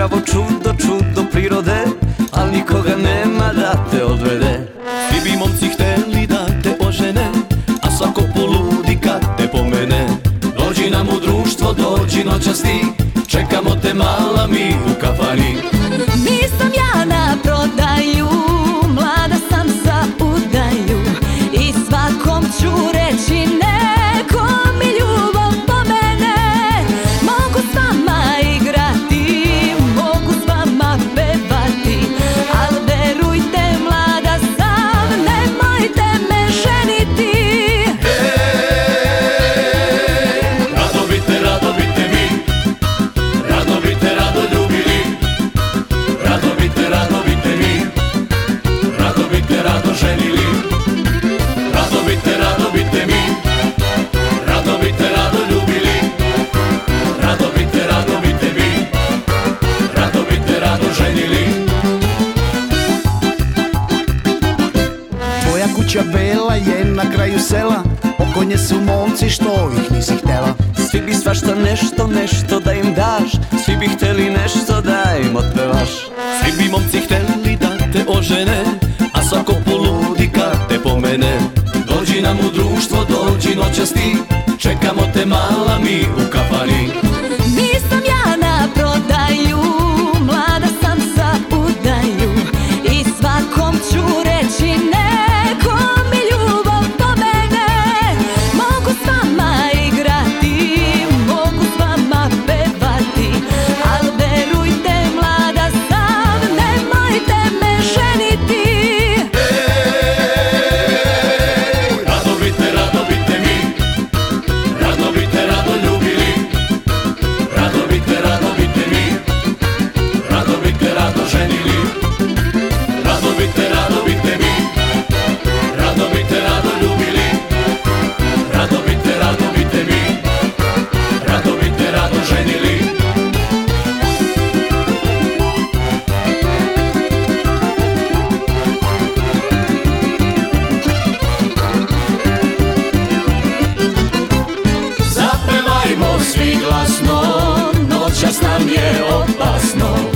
pravo čudo, čudo prirode, al nikoga nema da te odvede. Svi bi momci hteli da te ožene, a svako poludi kad te pomene. Dođi nam u društvo, dođi noćas ti, čekamo te mala mi u kafani. Nisam ja na prodaju, mlada sam za udaju, i svakom ću reći neko mi ljubav pomene. Mogu s vama igrati, mogu s vama pevati, al verujte mlada sam, nemojte me ženiti. Rado bite mi, rado bite, rado ljubili. Rado bite mi, rado ženili. Rado bite mi, rado ljubili. Rado bite mi, rado ženili. Tvoja kuća bela je na kraju sela, oko nje su momci što ih nisi htela. Svi bi svašta nešto, nešto da im daš, svi bi hteli nešto da im otpevaš. Svi bi momci hteli da te ožene, a svako poludi kad te pomene. Dođi nam u društvo, dođi noćas ti, čekamo te mala mi u kafani. Nisam ja na prodaju, mlada sam za udaju, i svakom ću reći neko mi ljubav pomene. Mogu s vama igrati, mogu s vama pevati, al verujte mlada sam, nemojte me ženiti. Rado bite mi, rado ljubili. Rado bite mi, rado ženili. Rado bite mi, rado ljubili. Rado bite mi, rado ženili. Zapevajmo svi glasno, noćas nam je opasno.